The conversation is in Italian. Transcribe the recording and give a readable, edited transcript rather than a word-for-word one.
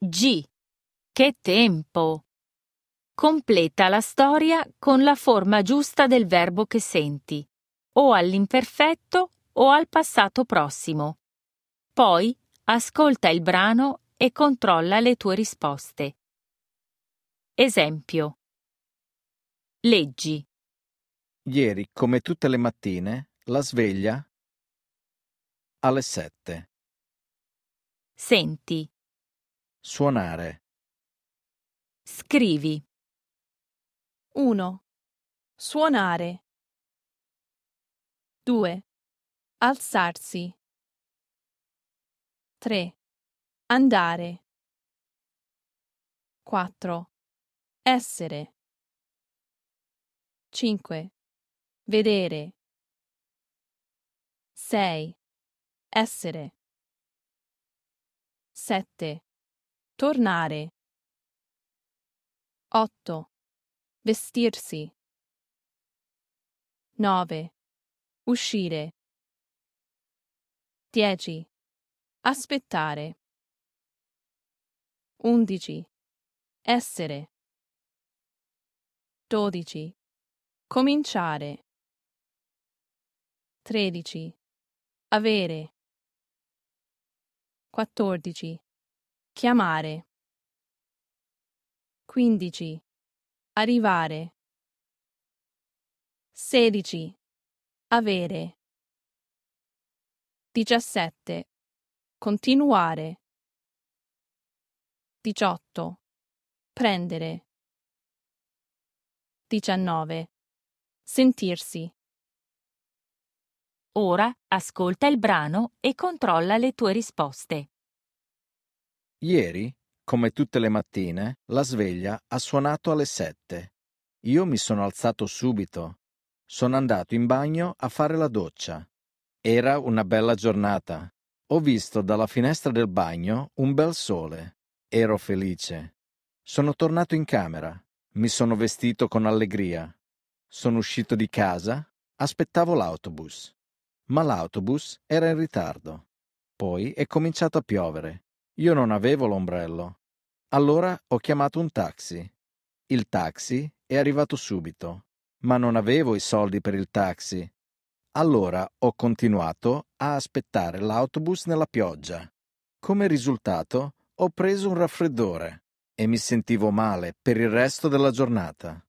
G. Che tempo! Completa la storia con la forma giusta del verbo che senti, o all'imperfetto o al passato prossimo. Poi ascolta il brano e controlla le tue risposte. Esempio. Leggi. Ieri, come tutte le mattine, la sveglia alle 7. Senti. Suonare. Scrivi. 1. Suonare. 2. Alzarsi. 3. Andare. 4. Essere. 5. Vedere. 6. Essere. 7. Tornare. 8. Vestirsi. 9. Uscire. 10. Aspettare. 11. Essere. 12. Cominciare. 13. Avere. 14. Chiamare. 15. Arrivare. 16. Avere. 17. Continuare. 18. Prendere. 19. Sentirsi. Ora ascolta il brano e controlla le tue risposte. Ieri, come tutte le mattine, la sveglia ha suonato alle 7. Io mi sono alzato subito. Sono andato in bagno a fare la doccia. Era una bella giornata. Ho visto dalla finestra del bagno un bel sole. Ero felice. Sono tornato in camera. Mi sono vestito con allegria. Sono uscito di casa. Aspettavo l'autobus. Ma l'autobus era in ritardo. Poi è cominciato a piovere. Io non avevo l'ombrello. Allora ho chiamato un taxi. Il taxi è arrivato subito, ma non avevo i soldi per il taxi. Allora ho continuato a aspettare l'autobus nella pioggia. Come risultato ho preso un raffreddore e mi sentivo male per il resto della giornata.